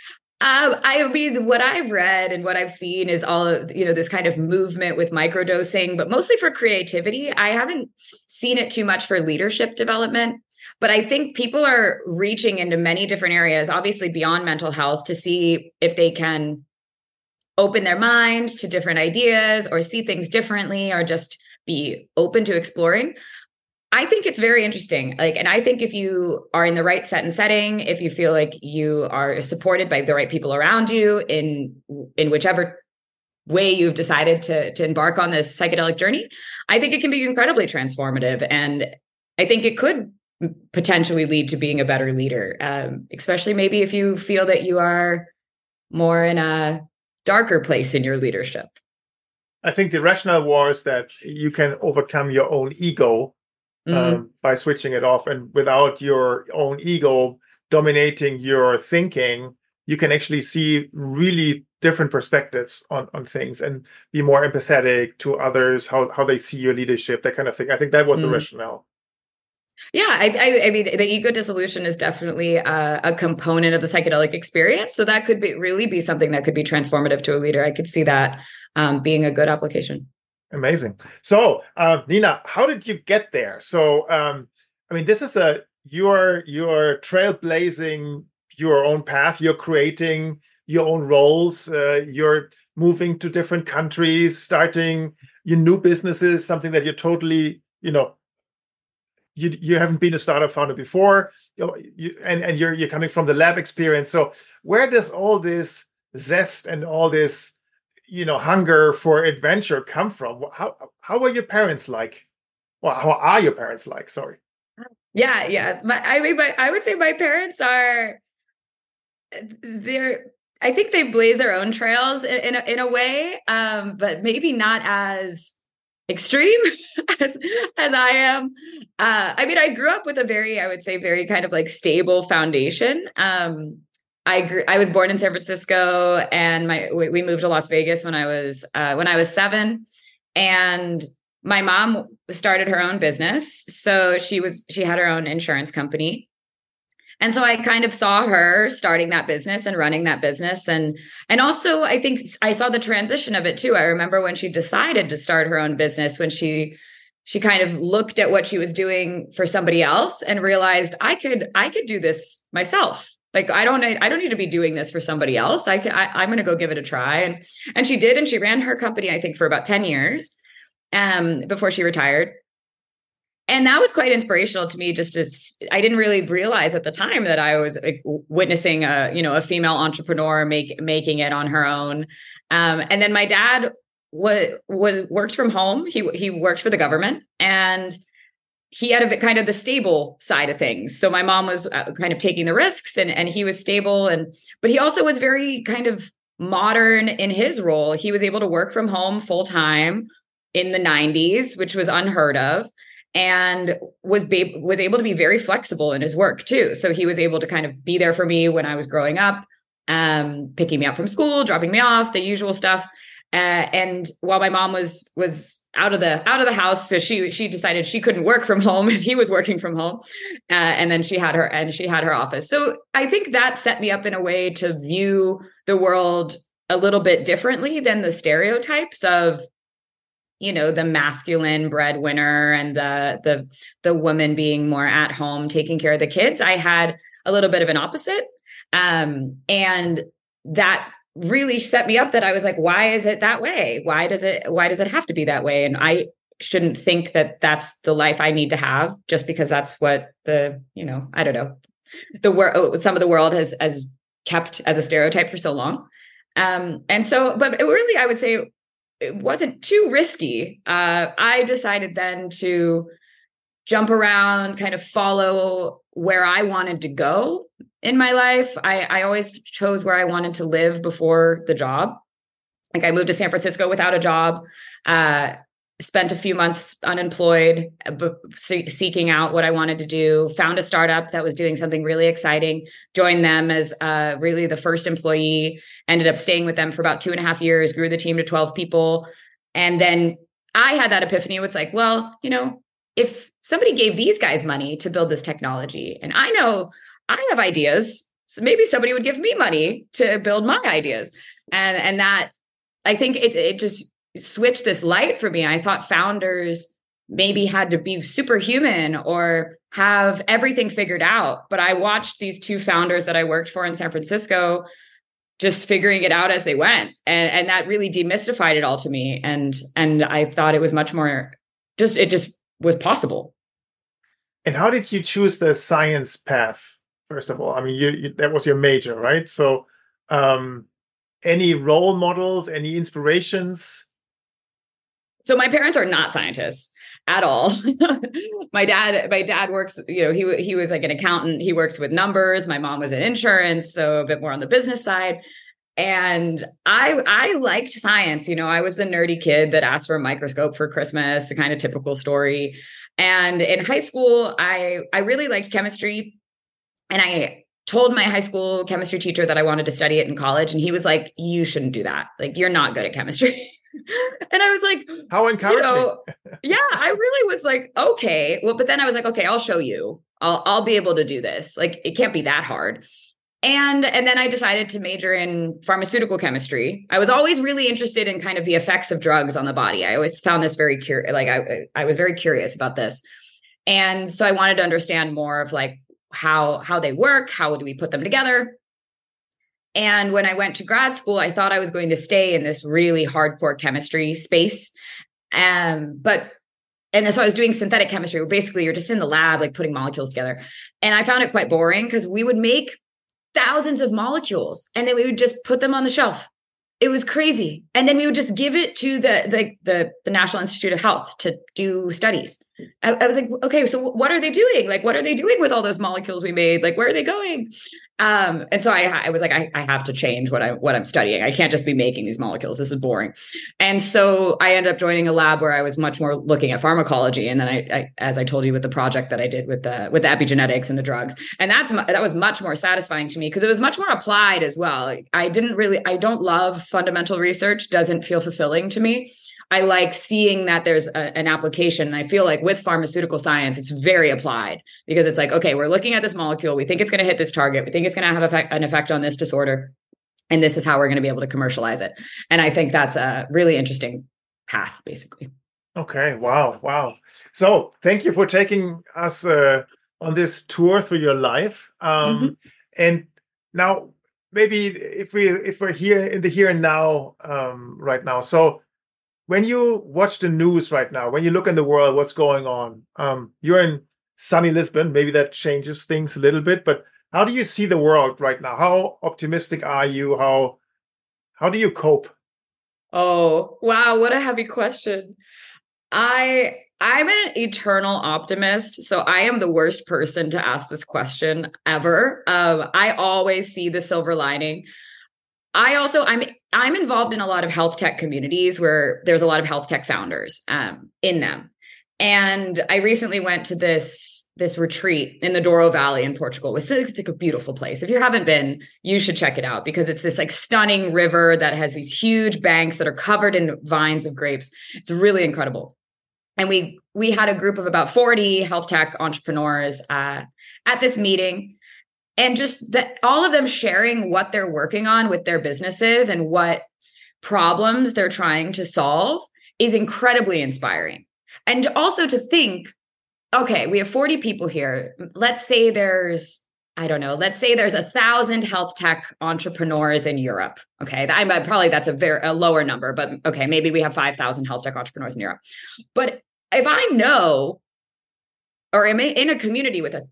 I mean, what I've read and what I've seen is all of, this kind of movement with microdosing, but mostly for creativity. I haven't seen it too much for leadership development, but I think people are reaching into many different areas, obviously beyond mental health, to see if they can open their mind to different ideas or see things differently or just be open to exploring. I think it's very interesting. And I think if you are in the right set and setting, if you feel like you are supported by the right people around you in whichever way you've decided to embark on this psychedelic journey, I think it can be incredibly transformative. And I think it could potentially lead to being a better leader, especially maybe if you feel that you are more in a darker place in your leadership. I think the rationale was that you can overcome your own ego by switching it off, and without your own ego dominating your thinking, you can actually see really different perspectives on things and be more empathetic to others, how they see your leadership, that kind of thing. I think that was the rationale. Yeah, I mean, the ego dissolution is definitely a component of the psychedelic experience. So that could really be something that could be transformative to a leader. I could see that being a good application. Amazing. So, Nina, how did you get there? So, I mean, this is you're trailblazing your own path. You're creating your own roles. You're moving to different countries, starting your new businesses, something that you're totally, you haven't been a startup founder before, and you're coming from the lab experience. So, where does all this zest and all this hunger for adventure come from? How were your parents like? Well, how are your parents like? Sorry. Yeah. I would say my parents I think they blaze their own trails in a way, but maybe not as extreme as I am. I mean, I grew up with I would say very kind of like stable foundation. I was born in San Francisco, and we moved to Las Vegas when I was 7, and my mom started her own business. So she had her own insurance company. And so I kind of saw her starting that business and running that business. And also I think I saw the transition of it too. I remember when she decided to start her own business, when she kind of looked at what she was doing for somebody else and realized I could do this myself. Like, I don't need to be doing this for somebody else. I'm going to go give it a try. And she did. And she ran her company, I think, for about 10 years before she retired. And that was quite inspirational to me. I didn't really realize at the time that I was witnessing a female entrepreneur making it on her own. And then my dad worked from home. He worked for the government, and he had a kind of the stable side of things. So my mom was kind of taking the risks, and he was stable. But he also was very kind of modern in his role. He was able to work from home full time in the 90s, which was unheard of, and was able to be very flexible in his work too. So he was able to kind of be there for me when I was growing up, picking me up from school, dropping me off, the usual stuff. And while my mom was out of the house, so she decided she couldn't work from home if he was working from home, and then she had her office. So I think that set me up in a way to view the world a little bit differently than the stereotypes of the masculine breadwinner and the woman being more at home taking care of the kids. I had a little bit of an opposite. And that really set me up that I was like, why is it that way? Why does it have to be that way? And I shouldn't think that that's the life I need to have just because that's what I don't know, some of the world has kept as a stereotype for so long. And so, but it really, I would say it wasn't too risky. I decided then to jump around, kind of follow where I wanted to go in my life. I always chose where I wanted to live before the job. Like I moved to San Francisco without a job, spent a few months unemployed, seeking out what I wanted to do, found a startup that was doing something really exciting, joined them as really the first employee, ended up staying with them for about 2.5 years, grew the team to 12 people. And then I had that epiphany. It's like, well, if somebody gave these guys money to build this technology, and I know I have ideas, so maybe somebody would give me money to build my ideas. And that, I think it just switched this light for me. I thought founders maybe had to be superhuman or have everything figured out. But I watched these two founders that I worked for in San Francisco just figuring it out as they went. And that really demystified it all to me. And I thought it was much more it just was possible. And how did you choose the science path? First of all, I mean, you that was your major, right? So any role models, any inspirations? So my parents are not scientists at all. My dad works, he was like an accountant. He works with numbers. My mom was in insurance, so a bit more on the business side. And I liked science. I was the nerdy kid that asked for a microscope for Christmas, the kind of typical story. And in high school, I really liked chemistry. And I told my high school chemistry teacher that I wanted to study it in college. And he was like, you shouldn't do that. Like, you're not good at chemistry. And I was like, how encouraging. Yeah, I really was like, okay. Well, but then I was like, okay, I'll show you. I'll be able to do this. Like, it can't be that hard. And then I decided to major in pharmaceutical chemistry. I was always really interested in kind of the effects of drugs on the body. I always found this very curious. Like I was very curious about this. And so I wanted to understand more of like how they work, how do we put them together? And when I went to grad school, I thought I was going to stay in this really hardcore chemistry space. So I was doing synthetic chemistry, where basically you're just in the lab, like putting molecules together. And I found it quite boring because we would make thousands of molecules and then we would just put them on the shelf. It was crazy. And then we would just give it to the National Institute of Health to do studies. I was like, okay, so what are they doing? Like, what are they doing with all those molecules we made? Like, where are they going? And so I was like, I have to change what I'm studying. I can't just be making these molecules. This is boring. And so I ended up joining a lab where I was much more looking at pharmacology. And then I as I told you, with the project that I did with the epigenetics and the drugs, and that was much more satisfying to me because it was much more applied as well. Like, I don't love fundamental research. Doesn't feel fulfilling to me. I like seeing that there's an application. And I feel like with pharmaceutical science, it's very applied because it's like, okay, we're looking at this molecule. We think it's going to hit this target. We think it's going to have an effect on this disorder. And this is how we're going to be able to commercialize it. And I think that's a really interesting path, basically. Okay. Wow. So thank you for taking us on this tour through your life. And now maybe if we're here in the here and now right now. So when you watch the news right now, when you look in the world, what's going on? You're in sunny Lisbon. Maybe that changes things a little bit. But how do you see the world right now? How optimistic are you? How do you cope? Oh, wow. What a heavy question. I'm an eternal optimist. So I am the worst person to ask this question ever. I always see the silver lining. I'm involved in a lot of health tech communities where there's a lot of health tech founders in them. And I recently went to this retreat in the Douro Valley in Portugal. It's like a beautiful place. If you haven't been, you should check it out because it's this like stunning river that has these huge banks that are covered in vines of grapes. It's really incredible. And we had a group of about 40 health tech entrepreneurs at this meeting. And just that all of them sharing what they're working on with their businesses and what problems they're trying to solve is incredibly inspiring. And also to think, okay, we have 40 people here. Let's say there's I don't know, let's say there's 1,000 health tech entrepreneurs in Europe. Okay. Probably that's a lower number, but okay, maybe we have 5,000 health tech entrepreneurs in Europe. But if I know, or am in a community with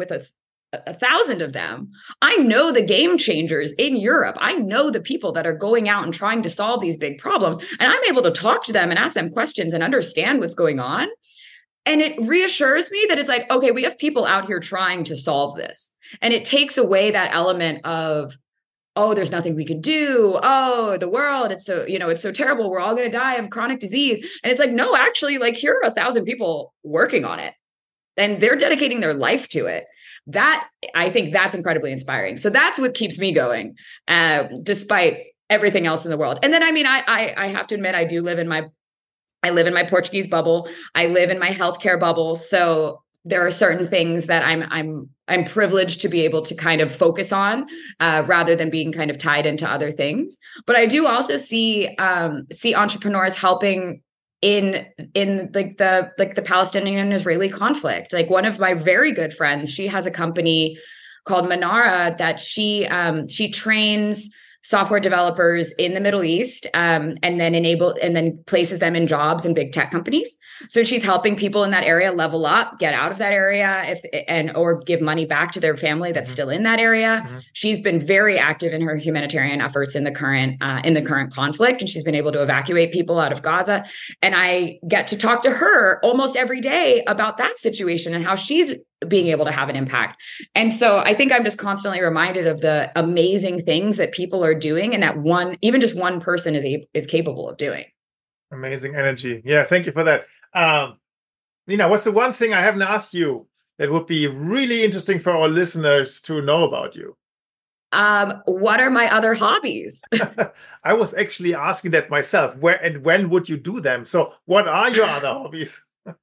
1,000 of them, I know the game changers in Europe. I know the people that are going out and trying to solve these big problems. And I'm able to talk to them and ask them questions and understand what's going on. And it reassures me that it's like, okay, we have people out here trying to solve this. And it takes away that element of, oh, there's nothing we can do. Oh, the world, it's so terrible. We're all going to die of chronic disease. And it's like, no, actually, like here are 1,000 people working on it and they're dedicating their life to it. That, I think that's incredibly inspiring. So that's what keeps me going, despite everything else in the world. And then, I mean, I have to admit, I live in my Portuguese bubble. I live in my healthcare bubble. So there are certain things that I'm privileged to be able to kind of focus on, rather than being kind of tied into other things. But I do also see entrepreneurs helping in the Palestinian and Israeli conflict. Like one of my very good friends, she has a company called Manara that she trains software developers in the Middle East, and then places them in jobs in big tech companies. So she's helping people in that area level up, get out of that area, or give money back to their family that's still in that area. She's been very active in her humanitarian efforts in the current conflict, and she's been able to evacuate people out of Gaza. And I get to talk to her almost every day about that situation and how she's being able to have an impact. And so I think I'm just constantly reminded of the amazing things that people are doing and that even just one person is capable of doing. Amazing energy. Yeah. Thank you for that. Nina, what's the one thing I haven't asked you that would be really interesting for our listeners to know about you? What are my other hobbies? I was actually asking that myself. Where and when would you do them? So what are your other hobbies?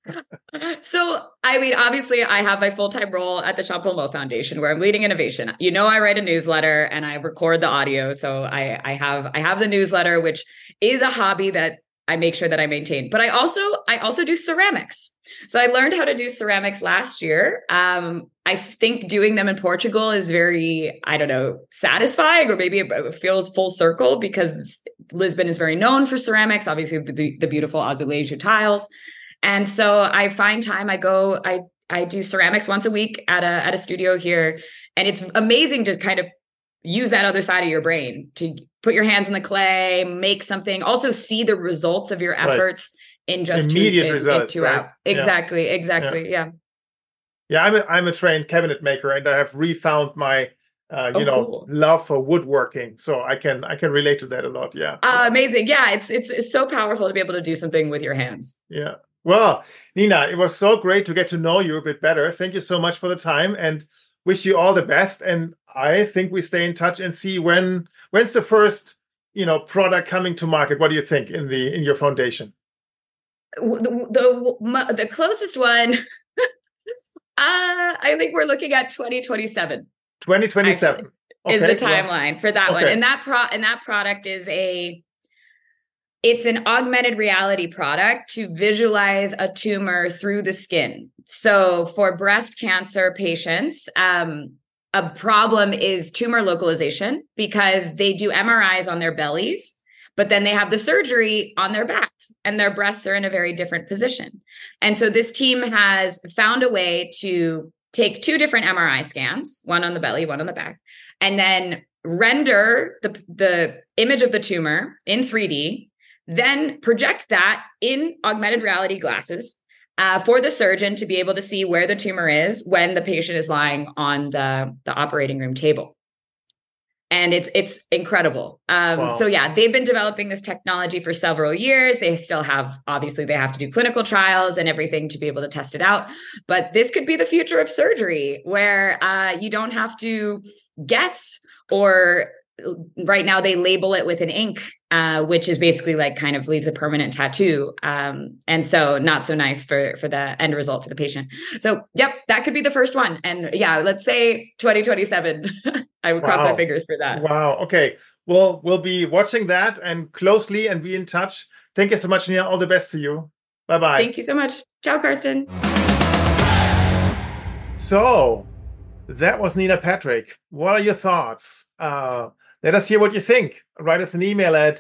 So, I mean, obviously I have my full-time role at the Jean Paul Mo Foundation where I'm leading innovation. I write a newsletter and I record the audio. So I have the newsletter, which is a hobby that I make sure that I maintain. But I also do ceramics. So I learned how to do ceramics last year. I think doing them in Portugal is very, I don't know, satisfying, or maybe it feels full circle because Lisbon is very known for ceramics, obviously the beautiful azulejo tiles. And so I find time, I do ceramics once a week at a studio here. And it's amazing to kind of use that other side of your brain to put your hands in the clay, make something, also see the results of your efforts in just immediate results. 2 hours. Exactly. Yeah. Yeah. I'm a trained cabinet maker and I have refound my cool. love for woodworking. So I can relate to that a lot. Yeah. Amazing. Yeah. It's so powerful to be able to do something with your hands. Yeah. Well, Nina, it was so great to get to know you a bit better. Thank you so much for the time and wish you all the best. And I think we stay in touch and see when's the first, product coming to market. What do you think in your foundation? The closest one, I think we're looking at 2027. 2027 is the timeline for that one. And that product is it's an augmented reality product to visualize a tumor through the skin. So for breast cancer patients, a problem is tumor localization because they do MRIs on their bellies, but then they have the surgery on their back and their breasts are in a very different position. And so this team has found a way to take 2 different MRI scans, one on the belly, one on the back, and then render the image of the tumor in 3D, then project that in augmented reality glasses for the surgeon to be able to see where the tumor is when the patient is lying on the operating room table. And it's incredible. Wow. So yeah, they've been developing this technology for several years. They still have, obviously they have to do clinical trials and everything to be able to test it out. But this could be the future of surgery where you don't have to guess, or right now they label it with an ink, which is basically like kind of leaves a permanent tattoo. And so not so nice for the end result for the patient. So yep, that could be the first one. And yeah, let's say 2027. I would cross my fingers for that. Wow. Okay. Well, we'll be watching that and closely and be in touch. Thank you so much, Nina. All the best to you. Bye-bye. Thank you so much. Ciao, Karsten. So That was Nina Patrick. What are your thoughts? Let us hear what you think. Write us an email at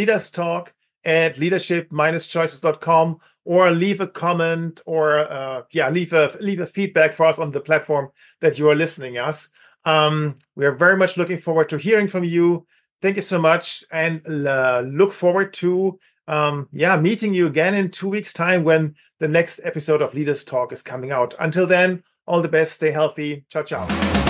leaderstalk@leadership-choices.com, or leave a comment, or leave a feedback for us on the platform that you are listening us. We are very much looking forward to hearing from you. Thank you so much, and look forward to meeting you again in 2 weeks' time when the next episode of Leaders Talk is coming out. Until then, all the best. Stay healthy. Ciao, ciao.